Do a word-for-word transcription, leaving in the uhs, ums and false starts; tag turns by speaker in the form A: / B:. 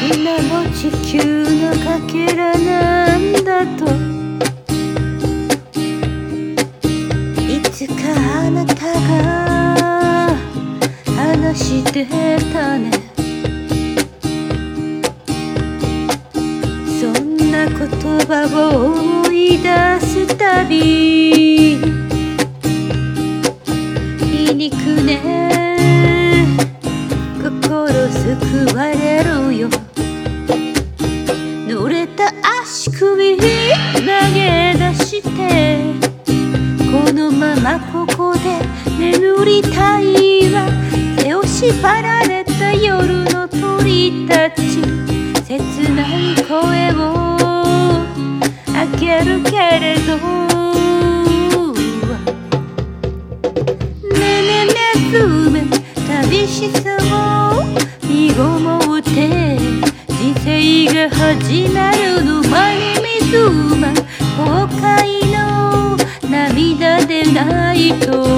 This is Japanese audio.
A: んなも地球のかけらなんだといつかあなたが話してたね。そんな言葉を思い出すたび皮肉ね心救われるよ。濡れた足首投げ出してこのままここで眠りたいわ。手を縛られた夜の鳥たち切ない声をあげるけれどねえねえねえずめ旅しそう身ごもって人生が始まるの前に水間後悔の涙でないと